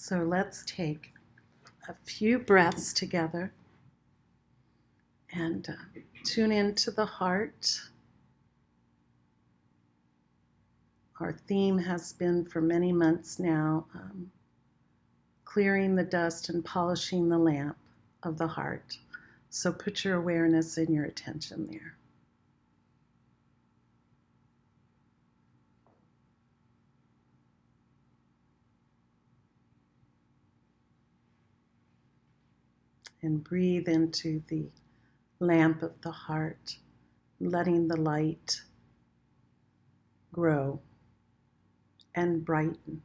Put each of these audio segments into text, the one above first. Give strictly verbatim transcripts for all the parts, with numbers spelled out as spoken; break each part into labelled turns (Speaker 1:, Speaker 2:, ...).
Speaker 1: So let's take a few breaths together and uh, tune into the heart. Our theme has been for many months now, um, clearing the dust and polishing the lamp of the heart. So put your awareness and your attention there. And breathe into the lamp of the heart, letting the light grow and brighten,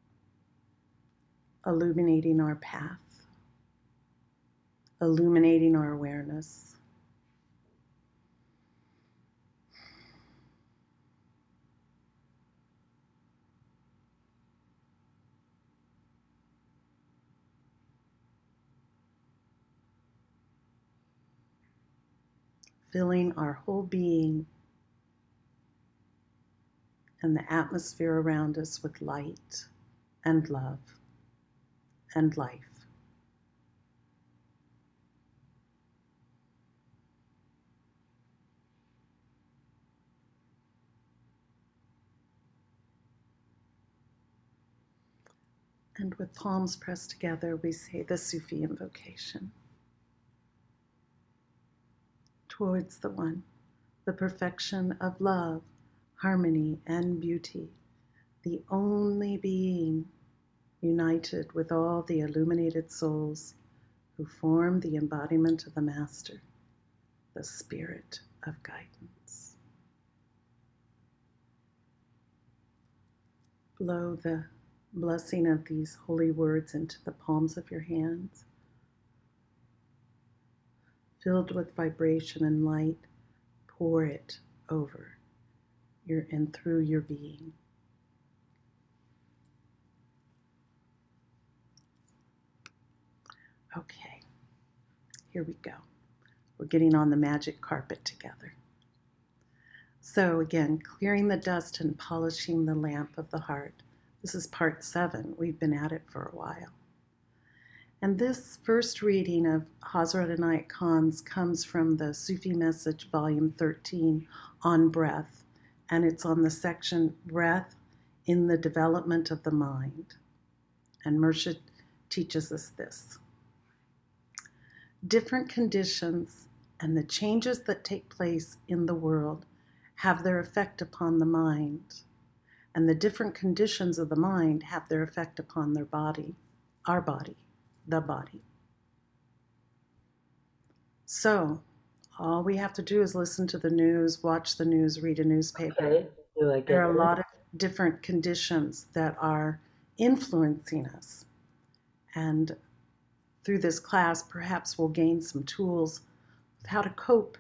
Speaker 1: illuminating our path, illuminating our awareness. Filling our whole being and the atmosphere around us with light and love and life. And with palms pressed together, we say the Sufi invocation. Towards the One, the perfection of love, harmony, and beauty, the only being united with all the illuminated souls who form the embodiment of the Master, the Spirit of guidance. Blow the blessing of these holy words into the palms of your hands. Filled with vibration and light, pour it over your and through your being. Okay, here we go. We're getting on the magic carpet together. So again, clearing the dust and polishing the lamp of the heart. This is part seven. We've been at it for a while. And this first reading of Hazrat Inayat Khan's comes from the Sufi Message, volume thirteen, on breath. And it's on the section, Breath in the Development of the Mind. And Murshid teaches us this. Different conditions and the changes that take place in the world have their effect upon the mind, and the different conditions of the mind have their effect upon their body, our body, the body. So all we have to do is listen to the news, watch the news, read a newspaper.
Speaker 2: Okay. Do I
Speaker 1: There
Speaker 2: get
Speaker 1: are a
Speaker 2: this?
Speaker 1: lot of different conditions that are influencing us. And through this class, perhaps we'll gain some tools of how to cope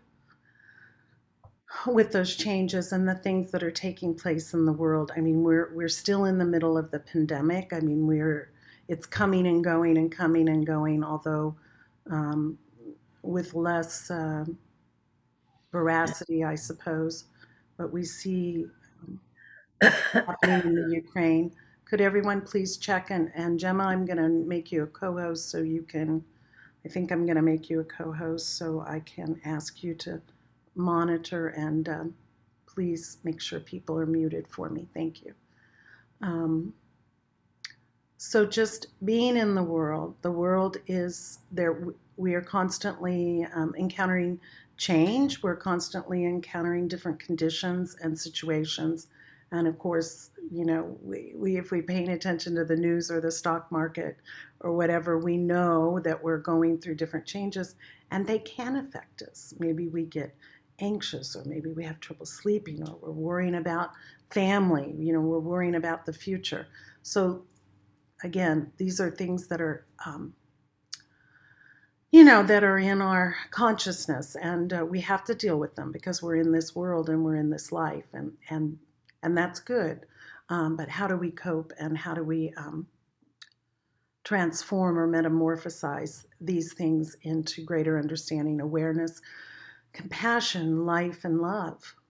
Speaker 1: with those changes and the things that are taking place in the world. I mean, we're we're still in the middle of the pandemic. I mean, we're it's coming and going and coming and going, although um, with less uh, veracity, I suppose. But we see happening in the Ukraine. Could everyone please check? And, and Gemma, I'm going to make you a co-host so you can, I think I'm going to make you a co-host so I can ask you to monitor and um, please make sure people are muted for me. Thank you. Um, so just being in the world, the world is there. We are constantly um, encountering change. We're constantly encountering different conditions and situations. And of course, you know, we, we if we paying attention to the news or the stock market or whatever, we know that we're going through different changes and they can affect us. Maybe we get anxious, or maybe we have trouble sleeping, or we're worrying about family, you know, we're worrying about the future. So again, these are things that are, um, you know, that are in our consciousness, and uh, we have to deal with them because we're in this world and we're in this life, and and and that's good. Um, but how do we cope, and how do we um, transform or metamorphosize these things into greater understanding, awareness, compassion, life, and love?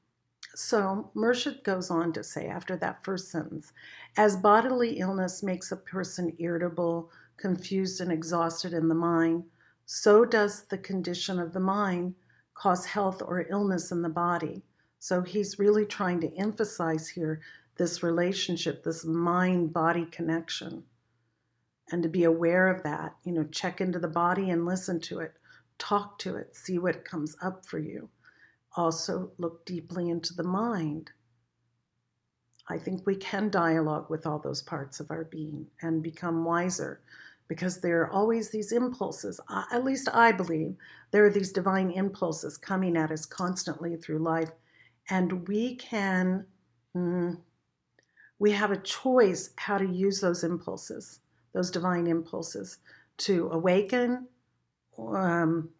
Speaker 1: So Murshid goes on to say, after that first sentence, as bodily illness makes a person irritable, confused, and exhausted in the mind, so does the condition of the mind cause health or illness in the body. So he's really trying to emphasize here this relationship, this mind-body connection, and to be aware of that. You know, check into the body and listen to it, talk to it, see what comes up for you. Also, look deeply into the mind. I think we can dialogue with all those parts of our being and become wiser, because there are always these impulses. At least I believe there are these divine impulses coming at us constantly through life, and we can, mm, we have a choice how to use those impulses, those divine impulses, to awaken, um,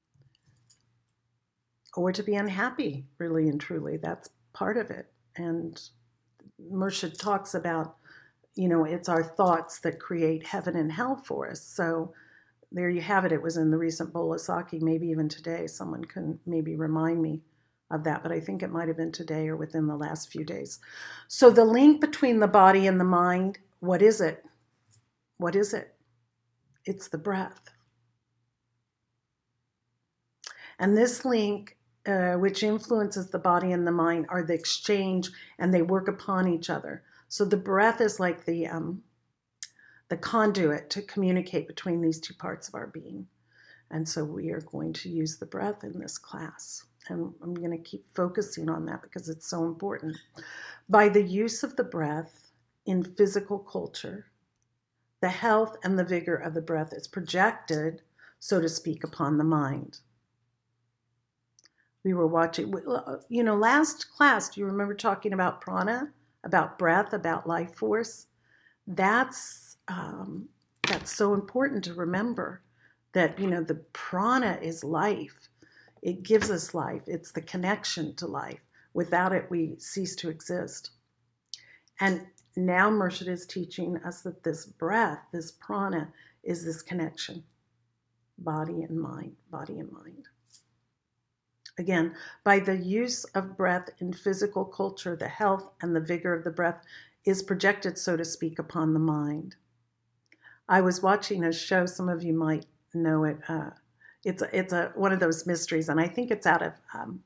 Speaker 1: or to be unhappy, really and truly. That's part of it. And Murshid talks about, you know, it's our thoughts that create heaven and hell for us. So there you have it. It was in the recent Bolasaki, maybe even today. Someone can maybe remind me of that, but I think it might have been today or within the last few days. So the link between the body and the mind, what is it? What is it? It's the breath. And this link, uh, which influences the body and the mind, are the exchange, and they work upon each other. So the breath is like the um, the conduit to communicate between these two parts of our being. And so we are going to use the breath in this class. And I'm going to keep focusing on that because it's so important. By the use of the breath in physical culture, the health and the vigor of the breath is projected, so to speak, upon the mind. We were watching, you know, last class, do you remember talking about prana, about breath, about life force? That's um, that's so important to remember, that, you know, the prana is life. It gives us life. It's the connection to life. Without it, we cease to exist. And now Murshid is teaching us that this breath, this prana, is this connection, body and mind, body and mind. Again, by the use of breath in physical culture, the health and the vigor of the breath is projected, so to speak, upon the mind. I was watching a show, some of you might know it. Uh, it's a, it's a one of those mysteries, and I think it's out of, um,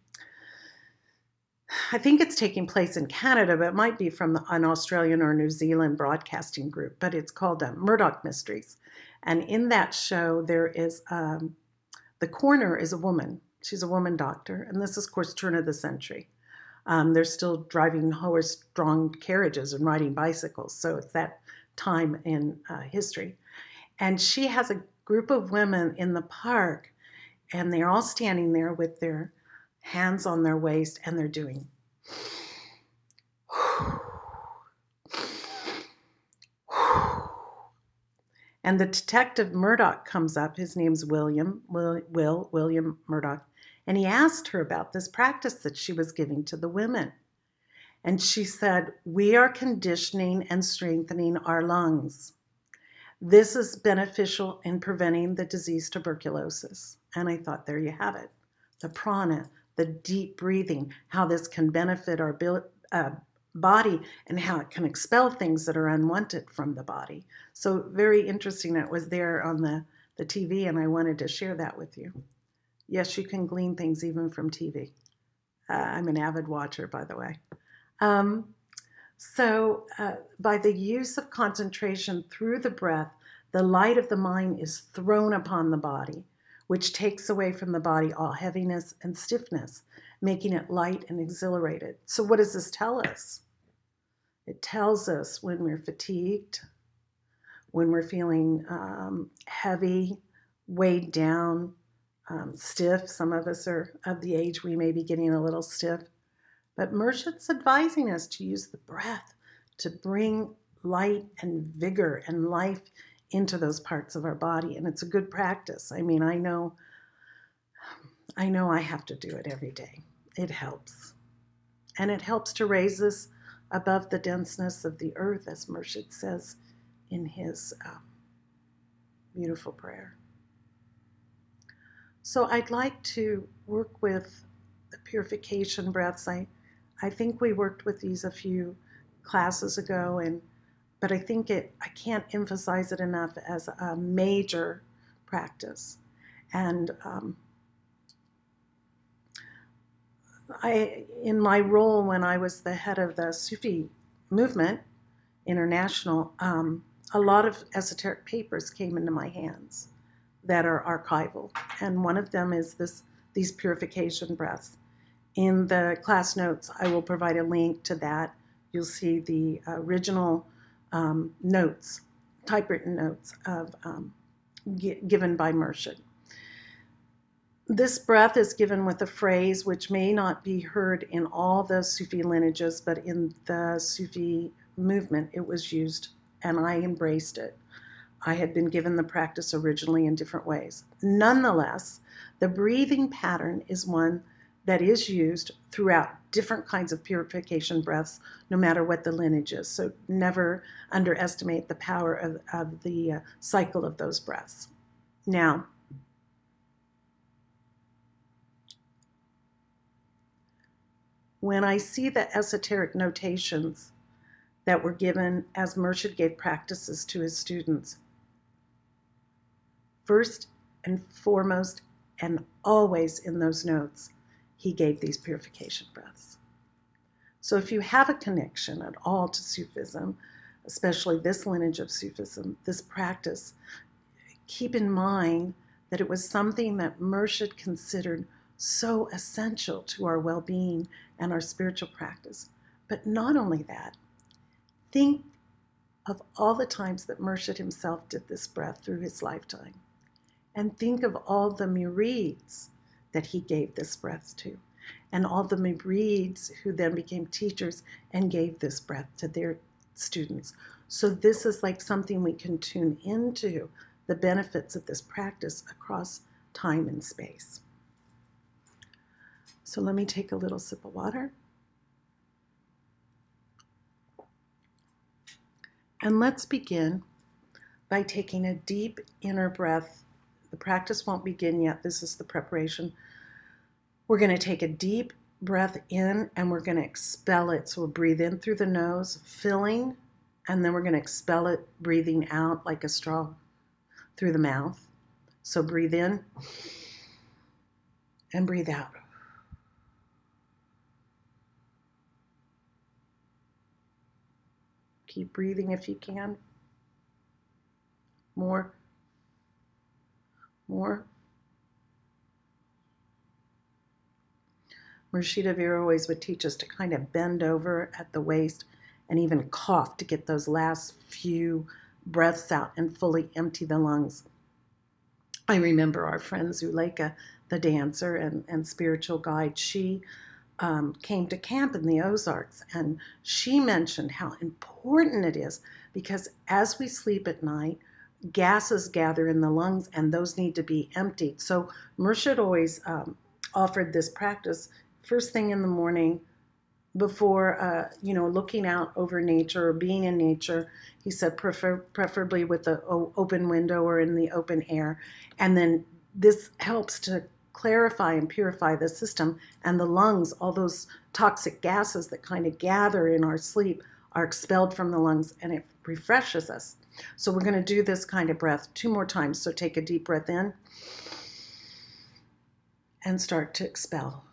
Speaker 1: I think it's taking place in Canada, but it might be from an Australian or New Zealand broadcasting group, but it's called uh, Murdoch Mysteries. And in that show, there is, um, the coroner is a woman. She's a woman doctor, and this is, of course, turn of the century. Um, they're still driving horse-drawn carriages and riding bicycles, so it's that time in uh, history. And she has a group of women in the park, and they're all standing there with their hands on their waist, and they're doing and the detective Murdoch comes up. His name's William, Will, Will William Murdoch, and he asked her about this practice that she was giving to the women. And she said, we are conditioning and strengthening our lungs. This is beneficial in preventing the disease tuberculosis. And I thought, there you have it. The prana, the deep breathing, how this can benefit our uh, body and how it can expel things that are unwanted from the body. So very interesting. It was there on the, the T V, and I wanted to share that with you. Yes, you can glean things even from T V. Uh, I'm an avid watcher, by the way. Um, so uh, by the use of concentration through the breath, the light of the mind is thrown upon the body, which takes away from the body all heaviness and stiffness, making it light and exhilarated. So what does this tell us? It tells us when we're fatigued, when we're feeling um, heavy, weighed down, um, stiff. Some of us are of the age we may be getting a little stiff. But Murshid's advising us to use the breath to bring light and vigor and life into those parts of our body. And it's a good practice. I mean, I know, I know I have to do it every day. It helps. And it helps to raise us above the denseness of the earth, as Murshid says in his um, beautiful prayer. So I'd like to work with the purification breaths. I, I think we worked with these a few classes ago, and but I think it, I can't emphasize it enough as a major practice. And um, I, in my role when I was the head of the Sufi movement international, um, a lot of esoteric papers came into my hands that are archival, and one of them is this these purification breaths. In the class notes, I will provide a link to that. You'll see the original um, notes, typewritten notes of um, g- given by Murshid. This breath is given with a phrase which may not be heard in all the Sufi lineages, but in the Sufi movement it was used, and I embraced it. I had been given the practice originally in different ways. Nonetheless, the breathing pattern is one that is used throughout different kinds of purification breaths, no matter what the lineage is. So never underestimate the power of, of the uh, cycle of those breaths. Now, when I see the esoteric notations that were given as Murshid gave practices to his students, first and foremost, and always in those notes, he gave these purification breaths. So if you have a connection at all to Sufism, especially this lineage of Sufism, this practice, keep in mind that it was something that Murshid considered so essential to our well-being and our spiritual practice. But not only that, think of all the times that Murshid himself did this breath through his lifetime. And think of all the murids that he gave this breath to, and all the murids who then became teachers and gave this breath to their students. So this is like something we can tune into, the benefits of this practice across time and space. So let me take a little sip of water. And let's begin by taking a deep inner breath. The practice won't begin yet. This is the preparation. We're going to take a deep breath in and we're going to expel it. So we'll breathe in through the nose, filling, and then we're going to expel it, breathing out like a straw through the mouth. So breathe in and breathe out. Keep breathing if you can. More. More. Murshid Avirowais would teach us to kind of bend over at the waist and even cough to get those last few breaths out and fully empty the lungs. I remember our friend Zuleika, the dancer and, and spiritual guide, she um, came to camp in the Ozarks, and she mentioned how important it is because as we sleep at night, gases gather in the lungs and those need to be emptied. So Murshid always um, offered this practice first thing in the morning before, uh, you know, looking out over nature or being in nature. He said prefer, preferably with the open window or in the open air. And then this helps to clarify and purify the system, and the lungs, all those toxic gases that kind of gather in our sleep are expelled from the lungs and it refreshes us. So we're going to do this kind of breath two more times. So take a deep breath in and start to expel.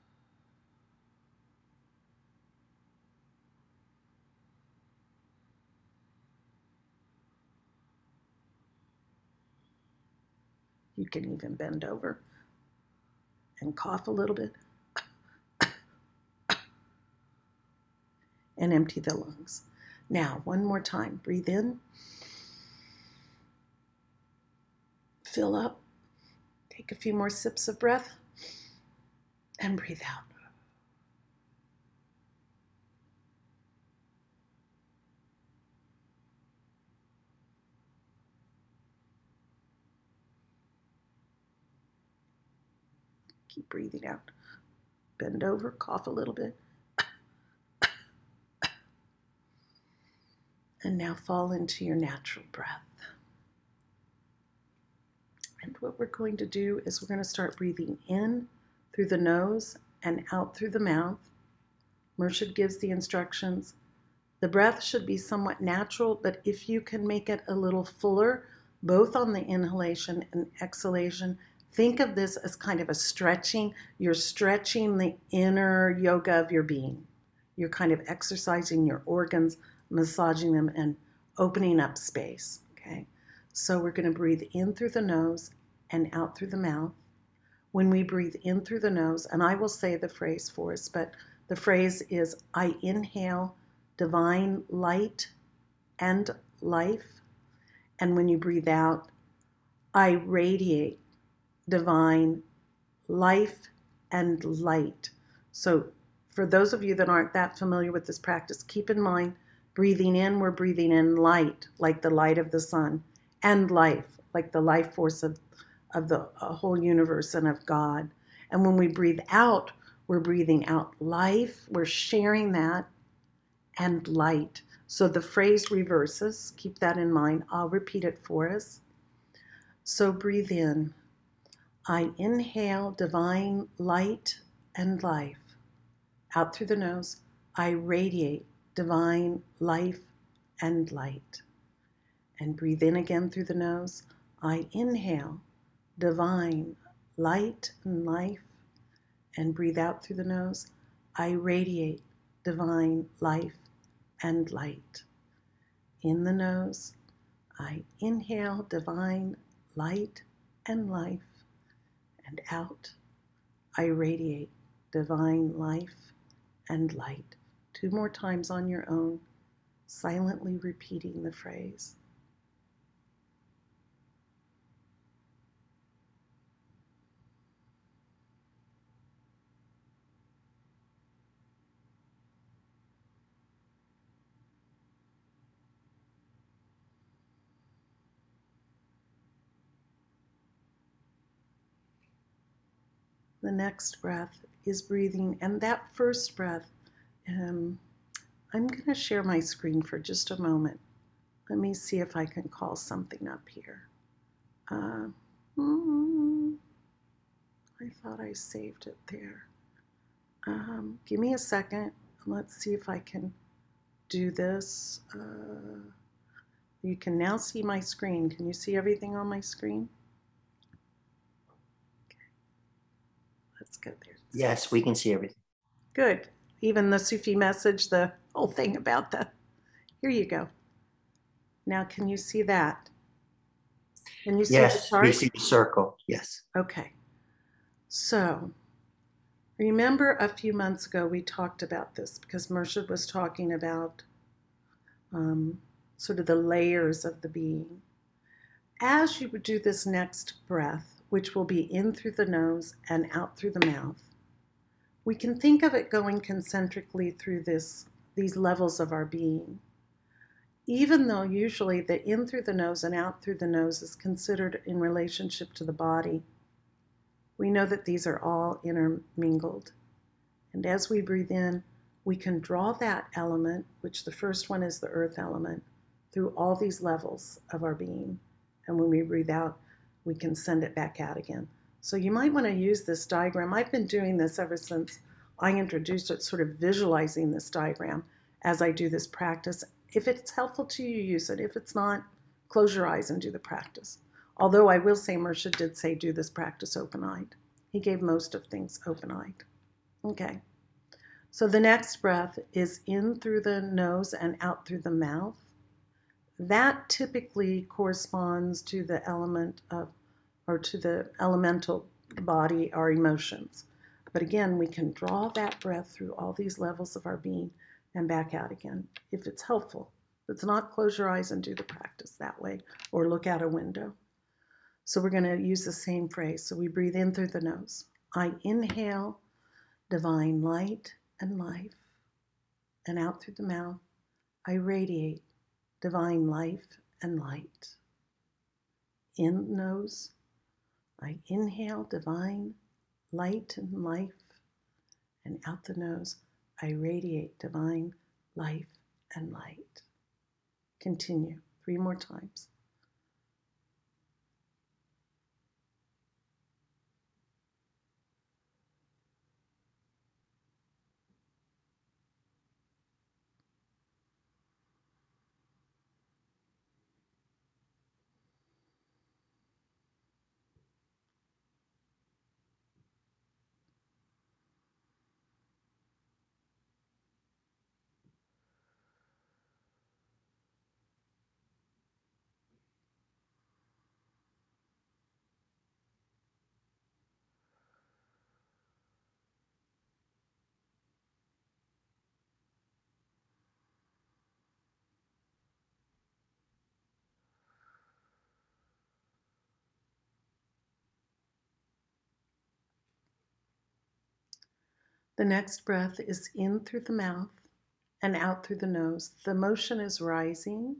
Speaker 1: You can even bend over and cough a little bit and empty the lungs. Now, one more time. Breathe in. Fill up. Take a few more sips of breath and breathe out. Keep breathing out. Bend over, cough a little bit. And now fall into your natural breath. And what we're going to do is we're going to start breathing in through the nose and out through the mouth. Murshid gives the instructions. The breath should be somewhat natural, but if you can make it a little fuller, both on the inhalation and exhalation, think of this as kind of a stretching. You're stretching the inner yoga of your being. You're kind of exercising your organs, massaging them, and opening up space, okay? So we're going to breathe in through the nose and out through the mouth. When we breathe in through the nose, and I will say the phrase for us, but the phrase is, I inhale divine light and life. And when you breathe out, I radiate divine life and light. So for those of you that aren't that familiar with this practice, keep in mind, breathing in, we're breathing in light, like the light of the sun, and life, like the life force of, of the whole universe and of God. And when we breathe out, we're breathing out life, we're sharing that, and light. So the phrase reverses. Keep that in mind. I'll repeat it for us. So breathe in. I inhale divine light and life. Out through the nose, I radiate divine life and light. And breathe in again through the nose. I inhale divine light and life. And breathe out through the nose. I radiate divine life and light. In the nose, I inhale divine light and life, and out, I radiate divine life and light. Two more times on your own, silently repeating the phrase. The next breath is breathing, and that first breath, um, I'm going to share my screen for just a moment. Let me see if I can call something up here. Uh, mm, I thought I saved it there. Um, give me a second. Let's see if I can do this. Uh, you can now see my screen. Can you see everything on my screen? Okay. Let's go there.
Speaker 2: Yes, we can see everything.
Speaker 1: Good. Even the Sufi message, the whole thing about the, here you go. Now, can you see that? Can you see the
Speaker 2: Yes, we
Speaker 1: chart?
Speaker 2: see the circle. Yes.
Speaker 1: Okay. So, remember a few months ago we talked about this because Murshid was talking about um, sort of the layers of the being. As you would do this next breath, which will be in through the nose and out through the mouth, we can think of it going concentrically through this, these levels of our being. Even though usually the in through the nose and out through the nose is considered in relationship to the body, we know that these are all intermingled. And as we breathe in, we can draw that element, which the first one is the earth element, through all these levels of our being. And when we breathe out, we can send it back out again. So you might want to use this diagram. I've been doing this ever since I introduced it, sort of visualizing this diagram as I do this practice. If it's helpful to you, use it. If it's not, close your eyes and do the practice. Although I will say Murshid did say do this practice open-eyed. He gave most of things open-eyed. Okay. So the next breath is in through the nose and out through the mouth. That typically corresponds to the element of, or to the elemental body, our emotions. But again, we can draw that breath through all these levels of our being and back out again if it's helpful. If it's not, close your eyes and do the practice that way, or look out a window. So we're going to use the same phrase. So we breathe in through the nose. I inhale divine light and life, and out through the mouth, I radiate divine life and light. In the nose, I inhale divine light and life, and out the nose, I radiate divine life and light. Continue three more times. The next breath is in through the mouth and out through the nose. The motion is rising.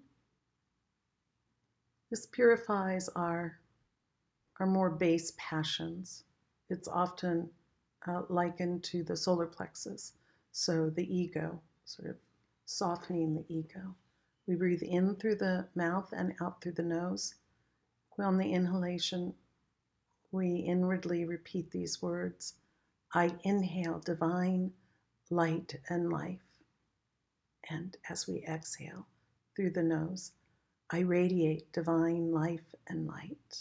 Speaker 1: This purifies our, our more base passions. It's often uh, likened to the solar plexus, so the ego, sort of softening the ego. We breathe in through the mouth and out through the nose. On the inhalation, we inwardly repeat these words. I inhale divine light and life. And as we exhale through the nose, I radiate divine life and light.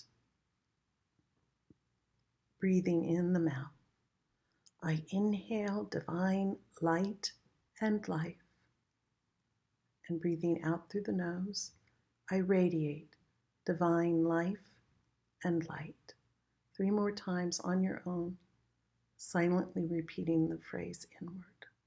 Speaker 1: Breathing in the mouth, I inhale divine light and life. And breathing out through the nose, I radiate divine life and light. Three more times on your own, silently repeating the phrase inward.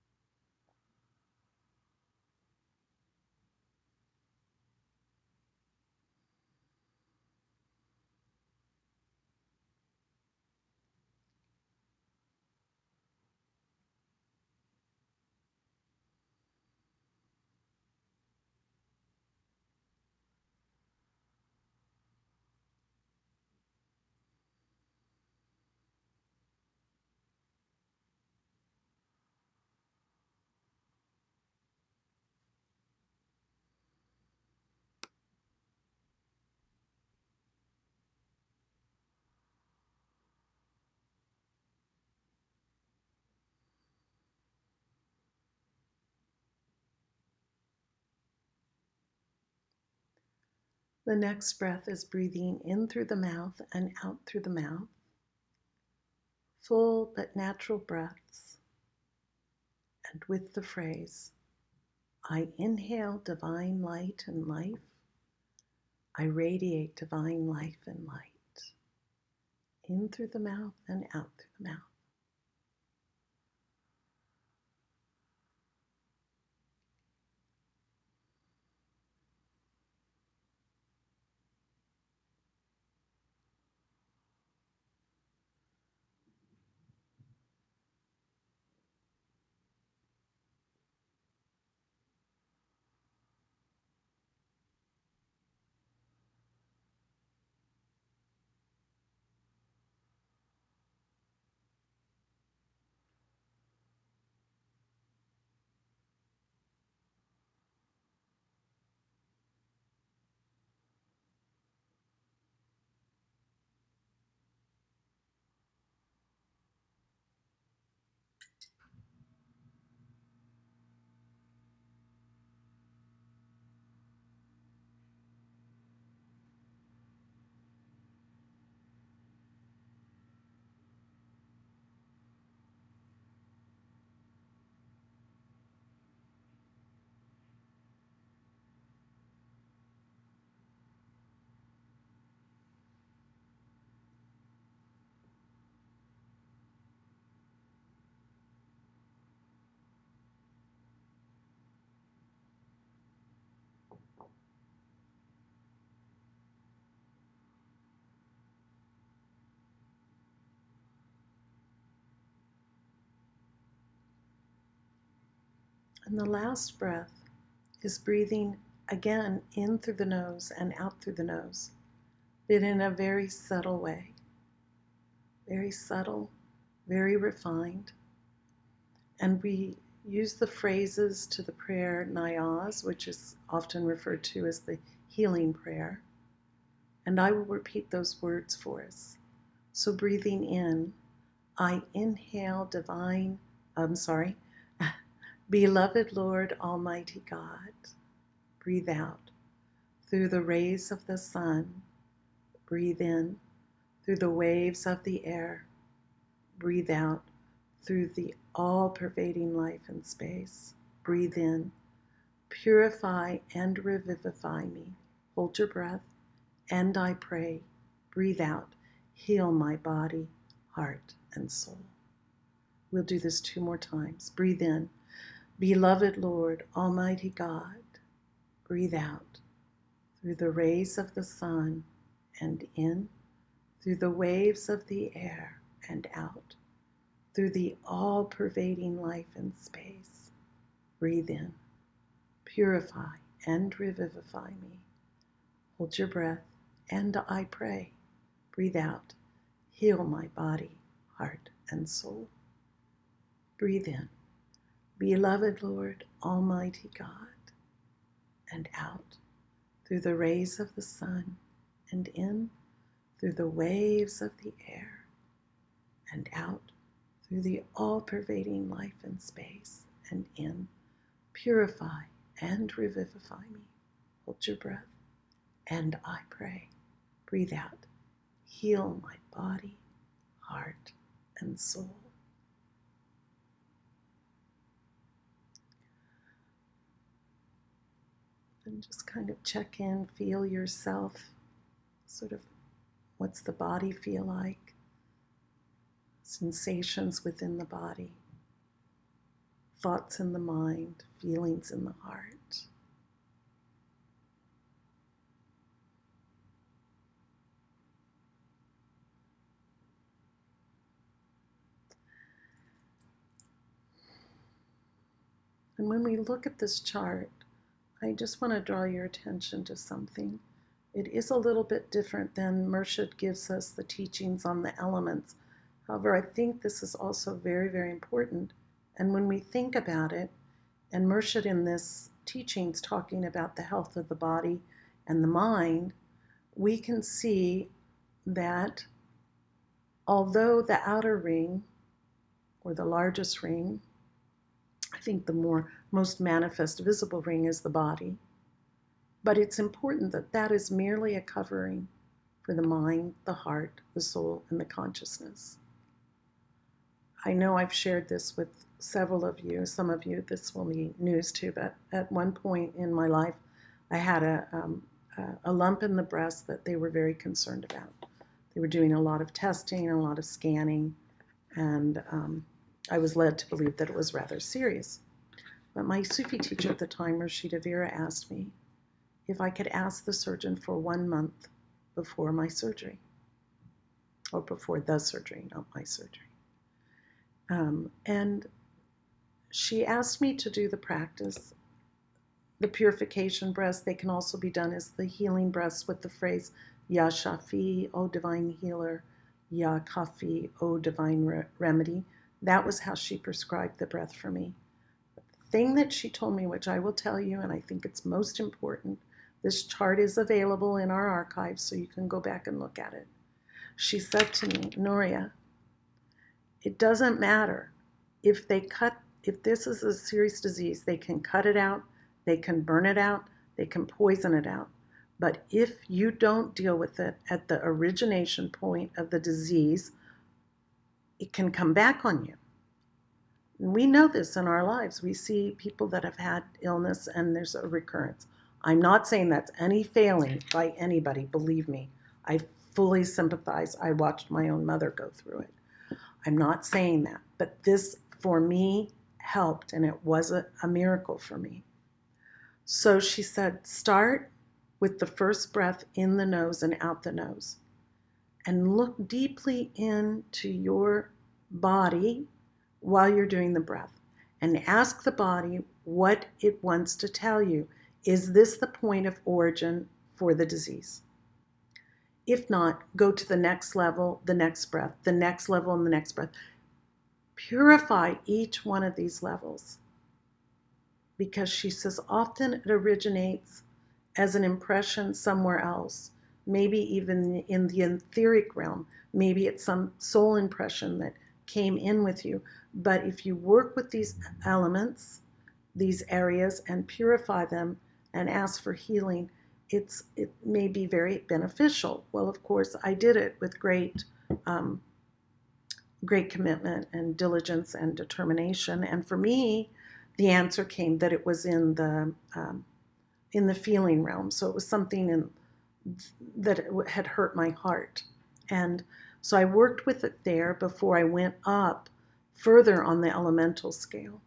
Speaker 1: The next breath is breathing in through the mouth and out through the mouth. Full but natural breaths. And with the phrase, I inhale divine light and life. I radiate divine life and light. In through the mouth and out through the mouth. And the last breath is breathing again in through the nose and out through the nose, but in a very subtle way. Very subtle, very refined. And we use the phrases to the prayer Nyaz, which is often referred to as the healing prayer. And I will repeat those words for us. So breathing in, I inhale divine, I'm sorry, beloved Lord Almighty God. Breathe out through the rays of the sun. Breathe in through the waves of the air. Breathe out through the all-pervading life and space. Breathe in, purify and revivify me. Hold your breath, and I pray. Breathe out, heal my body, heart, and soul. We'll do this two more times. Breathe in, beloved Lord, Almighty God. Breathe out through the rays of the sun and in through the waves of the air and out through the all-pervading life in space. Breathe in, purify and revivify me. Hold your breath, and I pray. Breathe out, heal my body, heart, and soul. Breathe in, beloved Lord, Almighty God, and out through the rays of the sun, and in through the waves of the air, and out through the all-pervading life in space, and in, purify and revivify me. Hold your breath, and I pray. Breathe out, heal my body, heart, and soul. And just kind of check in, feel yourself, sort of what's the body feel like, sensations within the body, thoughts in the mind, feelings in the heart. And when we look at this chart, I just want to draw your attention to something. It is a little bit different than Murshid gives us the teachings on the elements. However, I think this is also very, very important. And when we think about it, and Murshid in this teaching is talking about the health of the body and the mind, we can see that although the outer ring, or the largest ring, I think the more most manifest visible ring is the body, but it's important that that is merely a covering for the mind, the heart, the soul, and the consciousness. I know I've shared this with several of you. Some of you, this will be news to, but at one point in my life, I had a, um, a lump in the breast that they were very concerned about. They were doing a lot of testing, a lot of scanning, and um, I was led to believe that it was rather serious. But my Sufi teacher at the time, Rashida Vera, asked me if I could ask the surgeon for one month before my surgery, or before the surgery, not my surgery. Um, and she asked me to do the practice, the purification breaths. They can also be done as the healing breaths with the phrase, Ya Shafi, O divine healer, Ya Kafi, O divine re- remedy. That was how she prescribed the breath for me. The thing that she told me, which I will tell you, and I think it's most important, this chart is available in our archives, so you can go back and look at it. She said to me, Nuria, it doesn't matter if they cut, if this is a serious disease, they can cut it out, they can burn it out, they can poison it out. But if you don't deal with it at the origination point of the disease, it can come back on you. And we know this in our lives. We see people that have had illness and there's a recurrence. I'm not saying that's any failing by anybody, believe me. I fully sympathize. I watched my own mother go through it. I'm not saying that, but this for me helped, and it was a, a miracle for me. So she said, start with the first breath in the nose and out the nose, and look deeply into your body while you're doing the breath, and ask the body what it wants to tell you. Is this the point of origin for the disease? If not, go to the next level, the next breath, the next level, and the next breath. Purify each one of these levels, because she says often it originates as an impression somewhere else, maybe even in the etheric realm. Maybe it's some soul impression that came in with you. But if you work with these elements, these areas, and purify them and ask for healing, it's it may be very beneficial. Well, of course, I did it with great um, great commitment and diligence and determination. And for me, the answer came that it was in the um, in the feeling realm. So it was something in, that had hurt my heart. And so I worked with it there before I went up further on the elemental scale.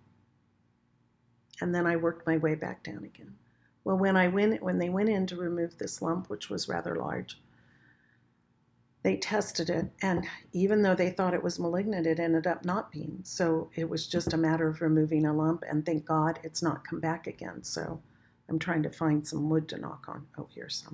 Speaker 1: And then I worked my way back down again. Well, when I went, when they went in to remove this lump, which was rather large, they tested it, and even though they thought it was malignant, it ended up not being. So it was just a matter of removing a lump, and thank God it's not come back again. So I'm trying to find some wood to knock on. Oh, here's some.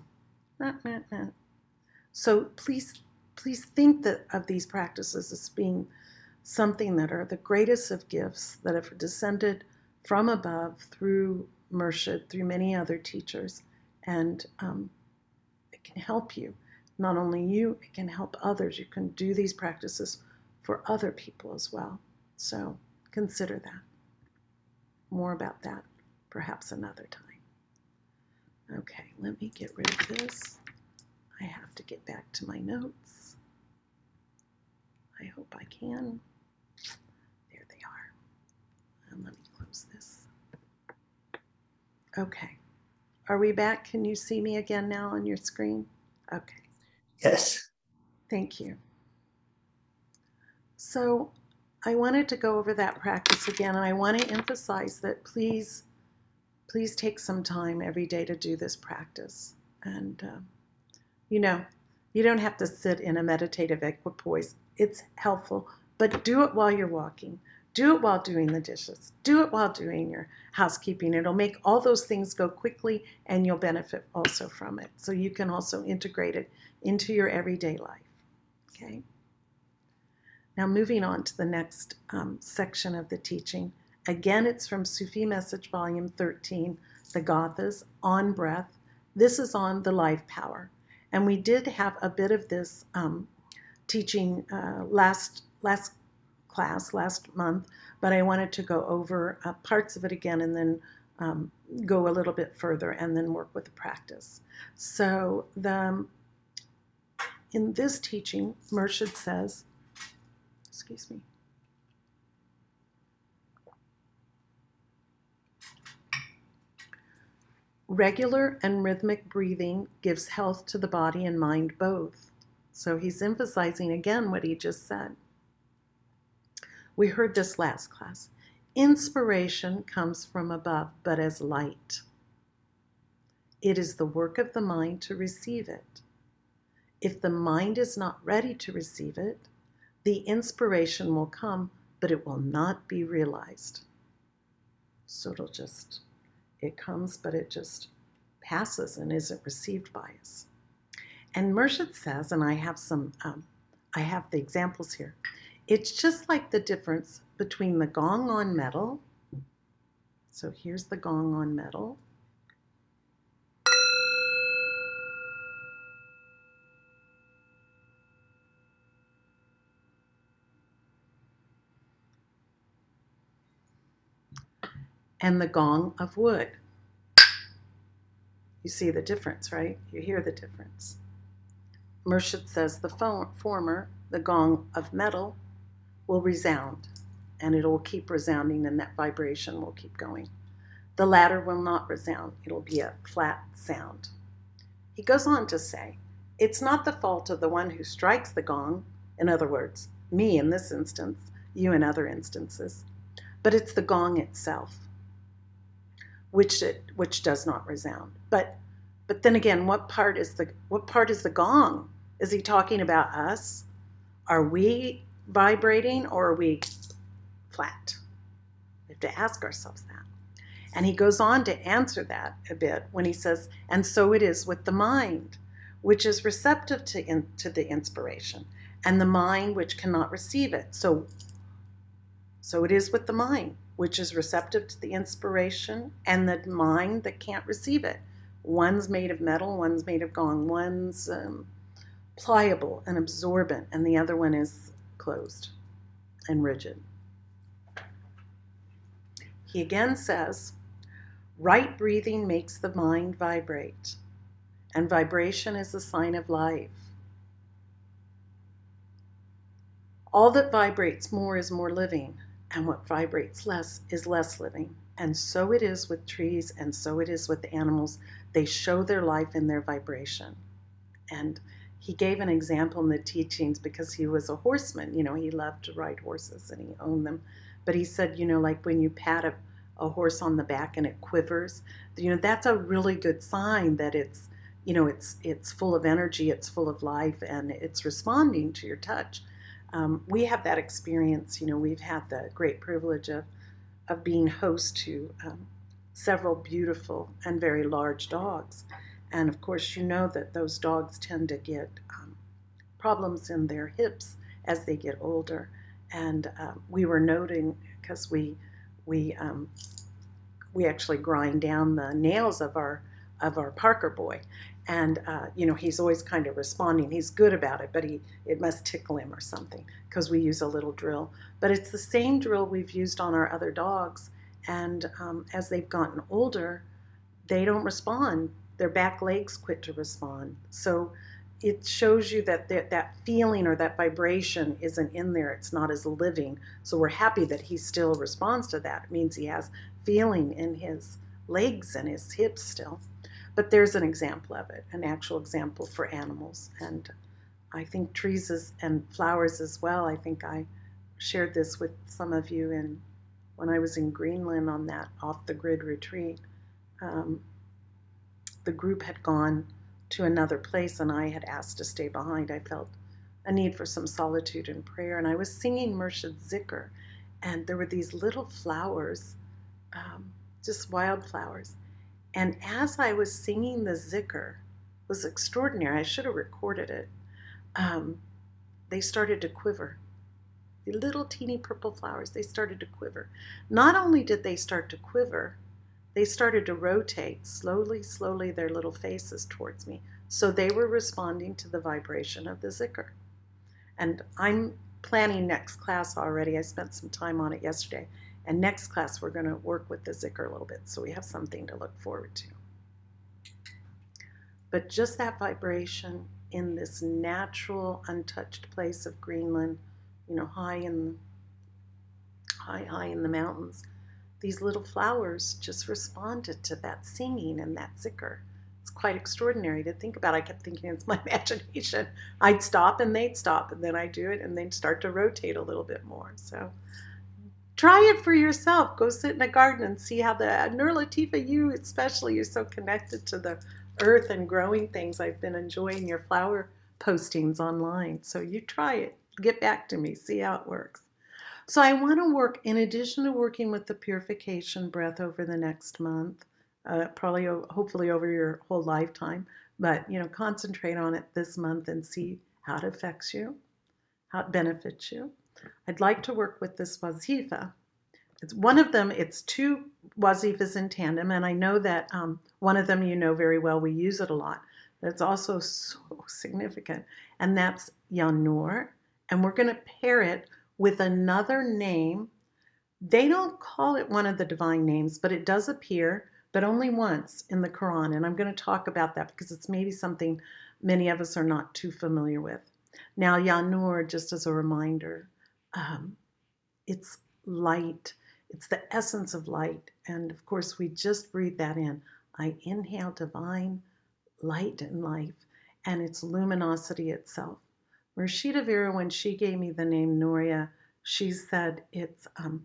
Speaker 1: So please, please think that of these practices as being something that are the greatest of gifts that have descended from above through Murshid, through many other teachers, and um, it can help you. Not only you, it can help others. You can do these practices for other people as well. So consider that. More about that perhaps another time. Okay, let me get rid of this. I have to get back to my notes. I hope I can. There they are. And let me close this. Okay. Are we back? Can you see me again now on your screen? Okay.
Speaker 2: Yes.
Speaker 1: Thank you. So I wanted to go over that practice again, and I want to emphasize that please, please take some time every day to do this practice. And, uh, you know, you don't have to sit in a meditative equipoise. It's helpful, but do it while you're walking. Do it while doing the dishes. Do it while doing your housekeeping. It'll make all those things go quickly, and you'll benefit also from it. So you can also integrate it into your everyday life, okay? Now moving on to the next um, section of the teaching. Again, it's from Sufi Message Volume thirteen, the Gathas, on breath. This is on the life power. And we did have a bit of this um, teaching uh, last, last class, last month, but I wanted to go over uh, parts of it again and then um, go a little bit further and then work with the practice. So the in this teaching, Murshid says, excuse me, regular and rhythmic breathing gives health to the body and mind both. So he's emphasizing again what he just said. We heard this last class. Inspiration comes from above, but as light. It is the work of the mind to receive it. If the mind is not ready to receive it, the inspiration will come, but it will not be realized. So it'll just, it comes, but it just passes and isn't received by us. And Murshid says, and I have some, um, I have the examples here. It's just like the difference between the gong on metal. So here's the gong on metal. And the gong of wood. You see the difference, right? You hear the difference. Murshid says the former, the gong of metal, will resound, and it will keep resounding, and that vibration will keep going. The latter will not resound. It'll be a flat sound. He goes on to say, it's not the fault of the one who strikes the gong, in other words, me in this instance, you in other instances, but it's the gong itself, which it which does not resound. But but then again, what part is the what part is the gong? Is he talking about us? Are we vibrating or are we flat? We have to ask ourselves that. And he goes on to answer that a bit when he says, and so it is with the mind, which is receptive to, in, to the inspiration, and the mind which cannot receive it. So, so it is with the mind, which is receptive to the inspiration, and the mind that can't receive it. One's made of metal, one's made of gong, one's um, pliable and absorbent, and the other one is closed and rigid. He again says, right breathing makes the mind vibrate, and vibration is a sign of life. All that vibrates more is more living, and what vibrates less is less living. And so it is with trees, and so it is with animals. They show their life in their vibration. And he gave an example in the teachings because he was a horseman. You know, he loved to ride horses and he owned them. But he said, you know, like when you pat a, a horse on the back and it quivers, you know, that's a really good sign that it's, you know, it's it's full of energy, it's full of life, and it's responding to your touch. Um, we have that experience. You know, we've had the great privilege of of being host to um, several beautiful and very large dogs. And of course, you know that those dogs tend to get um, problems in their hips as they get older. And uh, we were noting because we we um, we actually grind down the nails of our of our Parker boy, and uh, you know he's always kind of responding. He's good about it, but he it must tickle him or something because we use a little drill. But it's the same drill we've used on our other dogs, and um, as they've gotten older, they don't respond. Their back legs quit to respond. So it shows you that that, that feeling or that vibration isn't in there. It's not as living. So we're happy that he still responds to that. It means he has feeling in his legs and his hips still. But there's an example of it, an actual example for animals. And I think trees is, and flowers as well. I think I shared this with some of you in when I was in Greenland on that off-the-grid retreat. Um, the group had gone to another place and I had asked to stay behind. I felt a need for some solitude and prayer, and I was singing Murshid Zikr, and there were these little flowers, um, just wildflowers. And as I was singing the Zikr, it was extraordinary. I should have recorded it. Um, they started to quiver. The little teeny purple flowers, they started to quiver. Not only did they start to quiver, they started to rotate slowly, slowly their little faces towards me. So they were responding to the vibration of the Zikr. And I'm planning next class already. I spent some time on it yesterday. And next class, we're going to work with the Zikr a little bit. So we have something to look forward to. But just that vibration in this natural, untouched place of Greenland, you know, high in, high, high in the mountains, these little flowers just responded to that singing and that Zikr. It's quite extraordinary to think about. I kept thinking it's my imagination. I'd stop and they'd stop, and then I'd do it, and they'd start to rotate a little bit more. So try it for yourself. Go sit in a garden and see how the Nur Latifa, you especially, you're so connected to the earth and growing things. I've been enjoying your flower postings online. So you try it. Get back to me. See how it works. So I want to work, in addition to working with the purification breath over the next month, uh, probably, hopefully over your whole lifetime, but, you know, concentrate on it this month and see how it affects you, how it benefits you. I'd like to work with this wazifa. It's one of them, it's two wazifas in tandem, and I know that um, one of them you know very well, we use it a lot, but it's also so significant, and that's Ya Nur, and we're going to pair it with another name. They don't call it one of the divine names, but it does appear, but only once in the Quran, and I'm going to talk about that because it's maybe something many of us are not too familiar with. Now, Ya Nur, just as a reminder, um, it's light. It's the essence of light, and of course, we just breathe that in. I inhale divine light and life, and it's luminosity itself. Murshida Vera, when she gave me the name Nuria, she said it's um,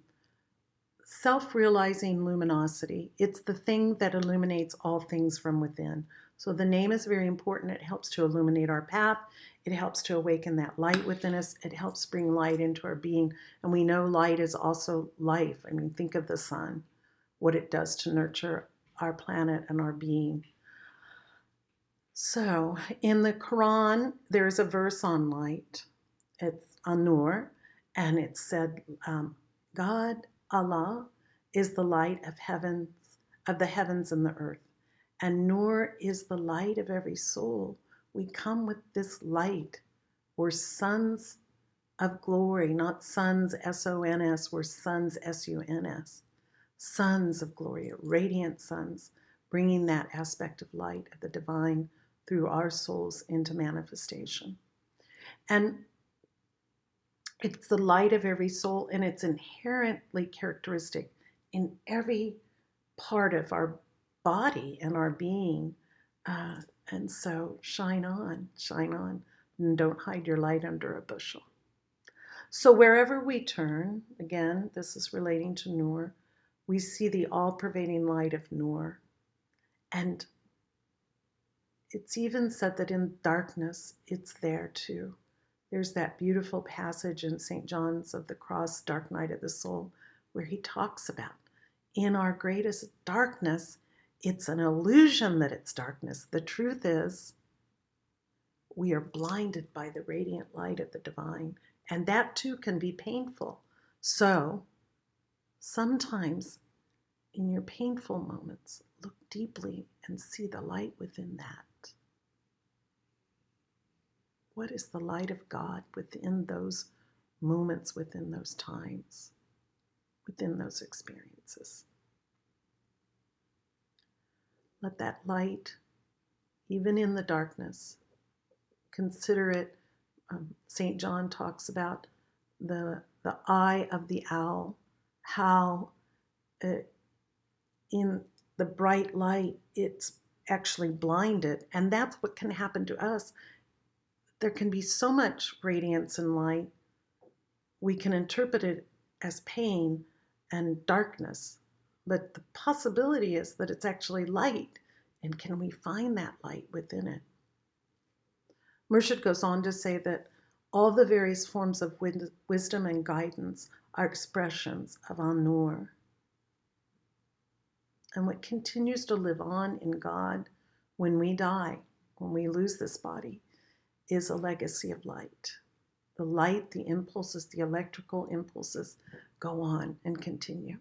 Speaker 1: self-realizing luminosity. It's the thing that illuminates all things from within. So the name is very important. It helps to illuminate our path. It helps to awaken that light within us. It helps bring light into our being. And we know light is also life. I mean, think of the sun, what it does to nurture our planet and our being. So in the Quran, there's a verse on light. It's An-Nur, and it said, um, God, Allah, is the light of heavens, of the heavens and the earth. And Nur is the light of every soul. We come with this light. We're sons of glory, not sons, S O N S, we're sons, S U N S. Sons of glory, radiant sons, bringing that aspect of light, of the divine, through our souls into manifestation. And it's the light of every soul, and it's inherently characteristic in every part of our body and our being. Uh, and so shine on, shine on, and don't hide your light under a bushel. So wherever we turn, again, this is relating to Nur, we see the all-pervading light of Nur. And it's even said that in darkness, it's there too. There's that beautiful passage in Saint John's of the Cross, Dark Night of the Soul, where he talks about in our greatest darkness, it's an illusion that it's darkness. The truth is, we are blinded by the radiant light of the divine, and that too can be painful. So, sometimes in your painful moments, look deeply and see the light within that. What is the light of God within those moments, within those times, within those experiences? Let that light, even in the darkness, consider it. Um, Saint John talks about the, the eye of the owl, how uh, in the bright light, it's actually blinded. And that's what can happen to us. There can be so much radiance and light, we can interpret it as pain and darkness. But the possibility is that it's actually light. And can we find that light within it? Murshid goes on to say that all the various forms of wisdom and guidance are expressions of An-Nur. And what continues to live on in God when we die, when we lose this body, is a legacy of light. The light, the impulses, the electrical impulses go on and continue.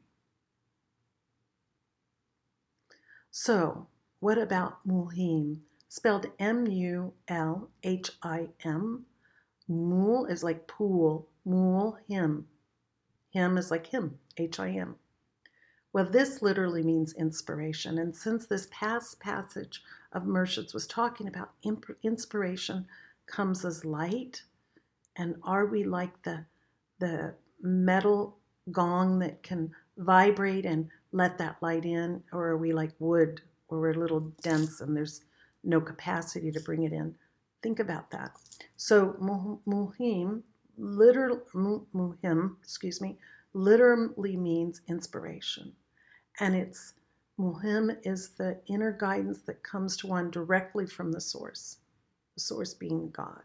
Speaker 1: So, what about Mulhim? Spelled M U L H I M. Mul is like pool. Mulhim. Him is like him. H I M. Well, this literally means inspiration. And since this past passage of Murshid's was talking about inspiration comes as light, and are we like the, the metal gong that can vibrate and let that light in, or are we like wood, or we're a little dense and there's no capacity to bring it in? Think about that. So Mulhim, literally, Mulhim, excuse me, literally means inspiration. And it's, Mulhim is the inner guidance that comes to one directly from the source, the source being God,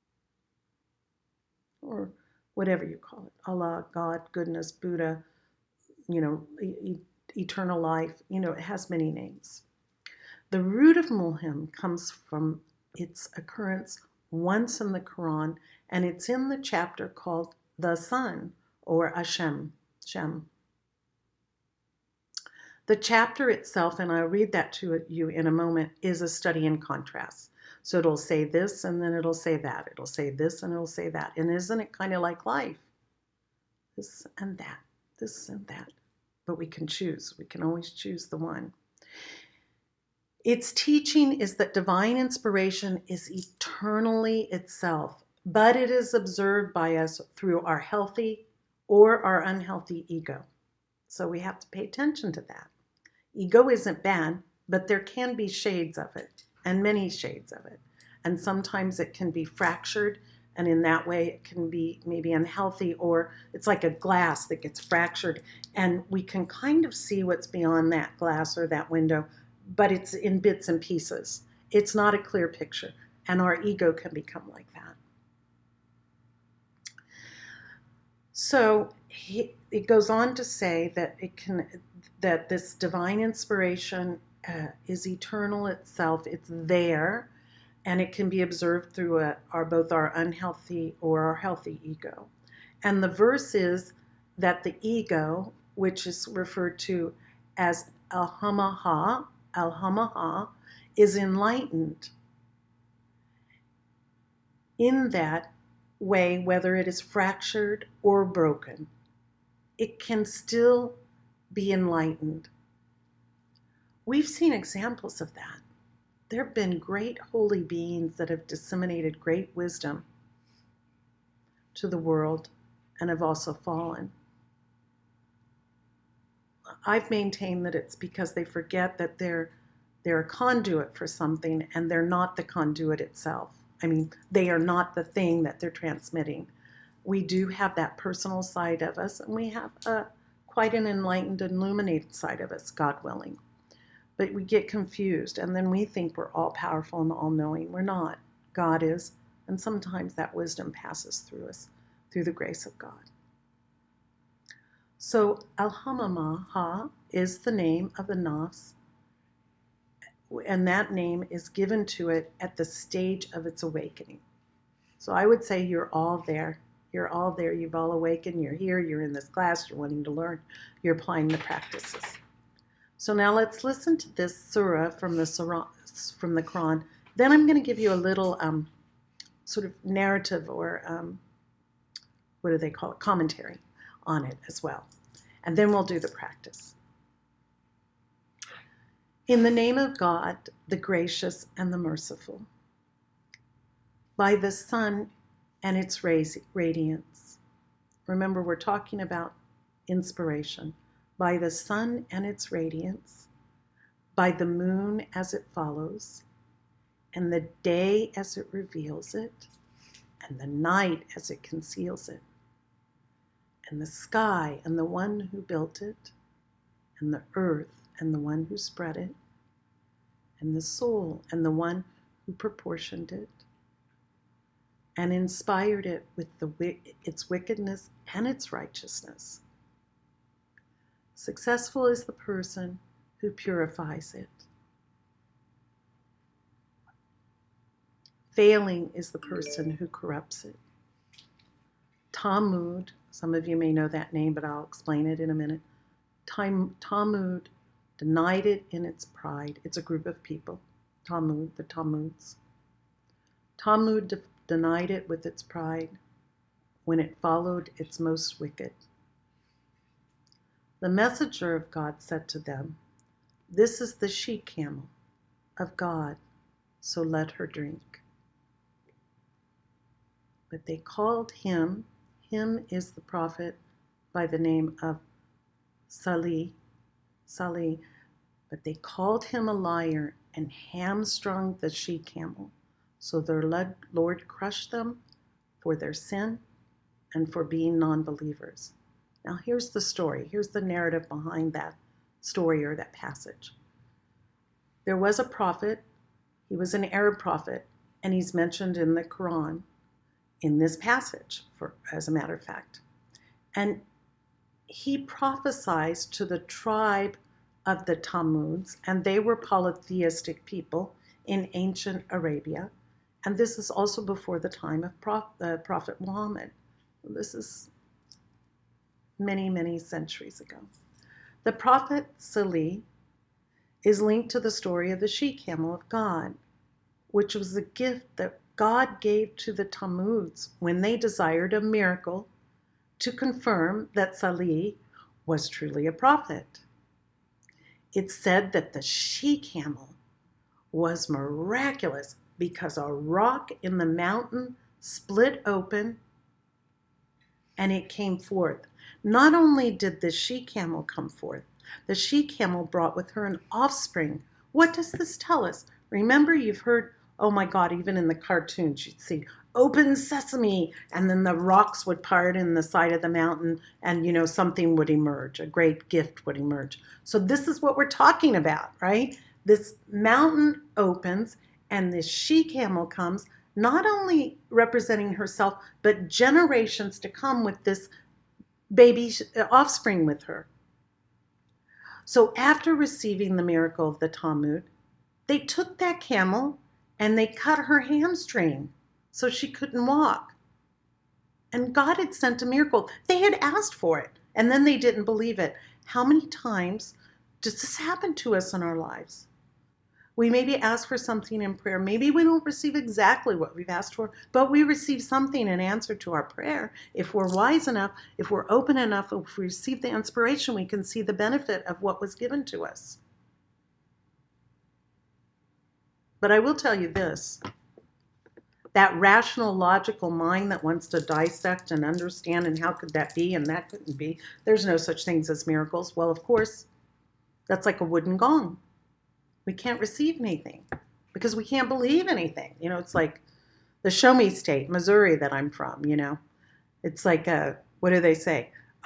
Speaker 1: or whatever you call it, Allah, God, goodness, Buddha, you know, e- eternal life, you know, it has many names. The root of Mulhim comes from its occurrence once in the Quran, and it's in the chapter called The Sun, or Hashem, Shem. The chapter itself, and I'll read that to you in a moment, is a study in contrast. So it'll say this, and then it'll say that. It'll say this, and it'll say that. And isn't it kind of like life? This and that, this and that. But we can choose. We can always choose the one. Its teaching is that divine inspiration is eternally itself, but it is observed by us through our healthy or our unhealthy ego. So we have to pay attention to that. Ego isn't bad, but there can be shades of it, and many shades of it. And sometimes it can be fractured, and in that way it can be maybe unhealthy, or it's like a glass that gets fractured, and we can kind of see what's beyond that glass or that window, but it's in bits and pieces. It's not a clear picture, and our ego can become like that. So he, it goes on to say that it can, that this divine inspiration uh, is eternal itself. It's there, and it can be observed through a, our both our unhealthy or our healthy ego. And the verse is that the ego, which is referred to as al-hamaha, al-hamaha, is enlightened in that way, whether it is fractured or broken, it can still be enlightened. We've seen examples of that. There have been great holy beings that have disseminated great wisdom to the world and have also fallen. I've maintained that it's because they forget that they're they're a conduit for something, and they're not the conduit itself. I mean, they are not the thing that they're transmitting. We do have that personal side of us, and we have a, quite an enlightened and illuminated side of us, God willing. But we get confused, and then we think we're all powerful and all knowing. We're not. God is, and sometimes that wisdom passes through us, through the grace of God. So Al-Hamamaha is the name of the nafs, and that name is given to it at the stage of its awakening. So I would say you're all there. You're all there. You've all awakened. You're here. You're in this class. You're wanting to learn. You're applying the practices. So now let's listen to this surah from the surah, from the Quran. Then I'm going to give you a little um, sort of narrative or um, what do they call it? Commentary on it as well. And then we'll do the practice. In the name of God, the gracious and the merciful, by the sun and its radiance. Remember, we're talking about inspiration. By the sun and its radiance, by the moon as it follows, and the day as it reveals it, and the night as it conceals it, and the sky and the one who built it, and the earth and the one who spread it, and the soul and the one who proportioned it, and inspired it with the, its wickedness and its righteousness. Successful is the person who purifies it. Failing is the person who corrupts it. Tammud, some of you may know that name, but I'll explain it in a minute. Tammud denied it in its pride. It's a group of people, Tammud, the Tammuds. Tammud de- denied it with its pride when it followed its most wicked. The messenger of God said to them, "This is the she-camel of God, so let her drink." But they called him, him is the prophet by the name of Salih, Salih, but they called him a liar and hamstrung the she-camel. So their Lord crushed them for their sin and for being non-believers. Now here's the story. Here's the narrative behind that story or that passage. There was a prophet. He was an Arab prophet, and he's mentioned in the Quran in this passage, for, as a matter of fact. And he prophesied to the tribe of the Tammuds, and they were polytheistic people in ancient Arabia. And this is also before the time of Pro- uh, Prophet Muhammad. This is many, many centuries ago. The prophet Salih is linked to the story of the she-camel of God, which was the gift that God gave to the Tammuds when they desired a miracle to confirm that Salih was truly a prophet. It's said that the she-camel was miraculous because a rock in the mountain split open and it came forth. Not only did the she-camel come forth, the she-camel brought with her an offspring. What does this tell us? Remember, you've heard, oh my God, even in the cartoons, you'd see open sesame, and then the rocks would part in the side of the mountain, and you know, something would emerge, a great gift would emerge. So this is what we're talking about, right? This mountain opens, and this she-camel comes, not only representing herself, but generations to come with this baby offspring with her. So after receiving the miracle of the Tammud, they took that camel and they cut her hamstring so she couldn't walk. And God had sent a miracle. They had asked for it, and then they didn't believe it. How many times does this happen to us in our lives? We maybe ask for something in prayer. Maybe we don't receive exactly what we've asked for, but we receive something in answer to our prayer. If we're wise enough, if we're open enough, if we receive the inspiration, we can see the benefit of what was given to us. But I will tell you this, that rational, logical mind that wants to dissect and understand and how could that be and that couldn't be, there's no such things as miracles. Well, of course, that's like a wooden gong. We can't receive anything because we can't believe anything. You know, it's like the show me state, Missouri, that I'm from, you know. It's like, a, what do they say?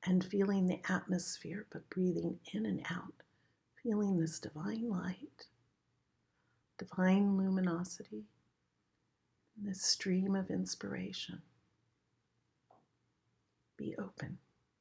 Speaker 1: and feeling the atmosphere, but breathing in and out, feeling this divine light, divine luminosity, this stream of inspiration. Be open.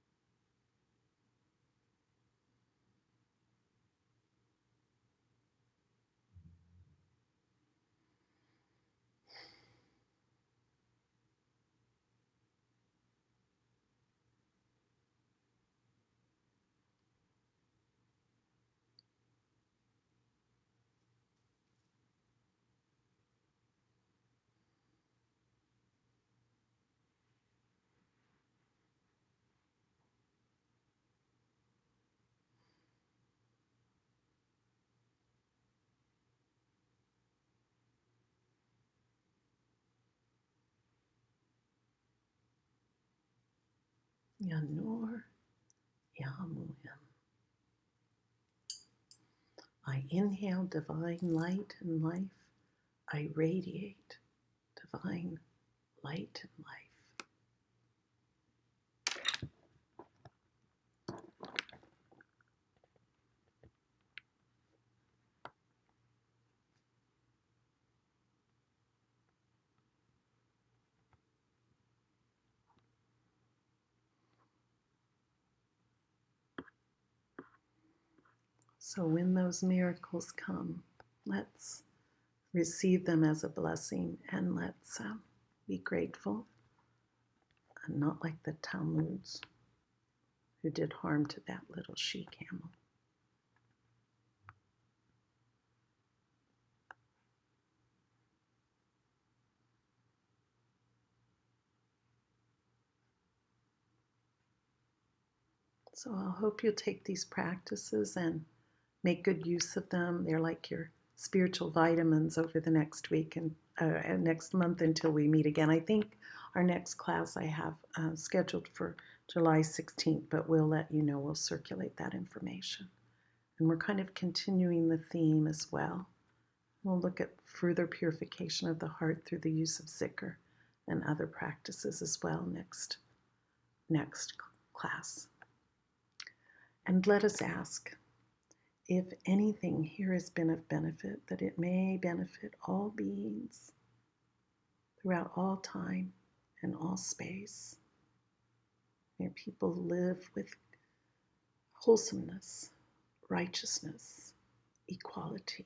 Speaker 1: Yanur Yamuhim. I inhale divine light and life. I radiate divine light and life. So when those miracles come, let's receive them as a blessing, and let's um, be grateful, and not like the Talmuds who did harm to that little she-camel. So I hope you'll take these practices and make good use of them. They're like your spiritual vitamins over the next week and uh, next month until we meet again. I think our next class I have uh, scheduled for July sixteenth, but we'll let you know. We'll circulate that information. And we're kind of continuing the theme as well. We'll look at further purification of the heart through the use of zikr and other practices as well next, next class. And let us ask, if anything here has been of benefit, that it may benefit all beings throughout all time and all space. May people live with wholesomeness, righteousness, equality.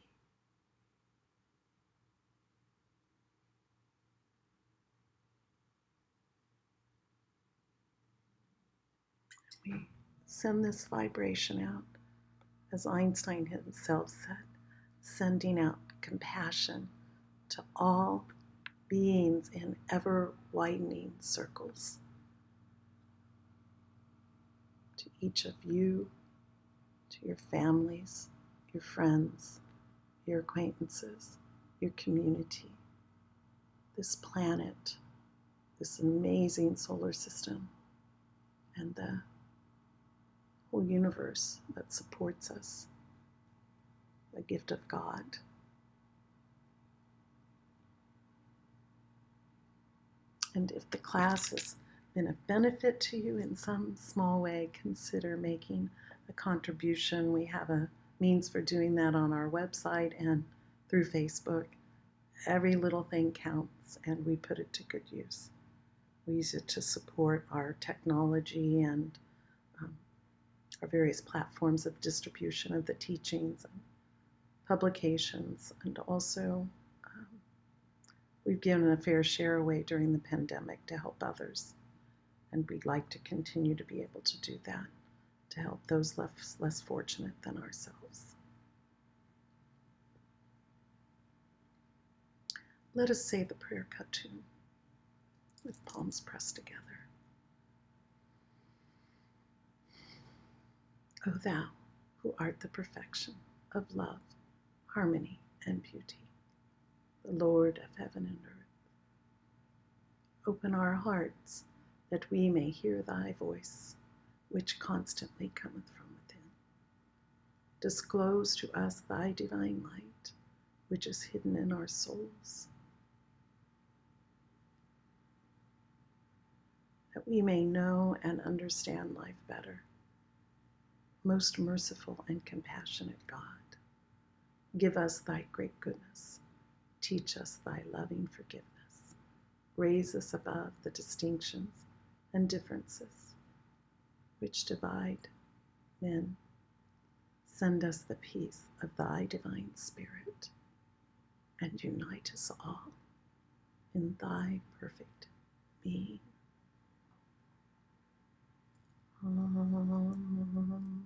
Speaker 1: We send this vibration out, as Einstein himself said, sending out compassion to all beings in ever-widening circles. To each of you, to your families, your friends, your acquaintances, your community, this planet, this amazing solar system, and the whole universe that supports us, the gift of God. And if the class has been of benefit to you in some small way, consider making a contribution. We have a means for doing that on our website and through Facebook. Every little thing counts, and we put it to good use. We use it to support our technology and um, our various platforms of distribution of the teachings and publications, and also um, we've given a fair share away during the pandemic to help others, and we'd like to continue to be able to do that, to help those less, less fortunate than ourselves. Let us say the prayer Khatun with palms pressed together. O thou who art the perfection of love, harmony, and beauty, the Lord of heaven and earth, open our hearts that we may hear thy voice, which constantly cometh from within. Disclose to us thy divine light, which is hidden in our souls. that we may know and understand life better. Most merciful and compassionate God, give us thy great goodness. Teach us thy loving forgiveness. Raise us above the distinctions and differences which divide men. Send us the peace of thy divine Spirit and unite us all in thy perfect being. Amen.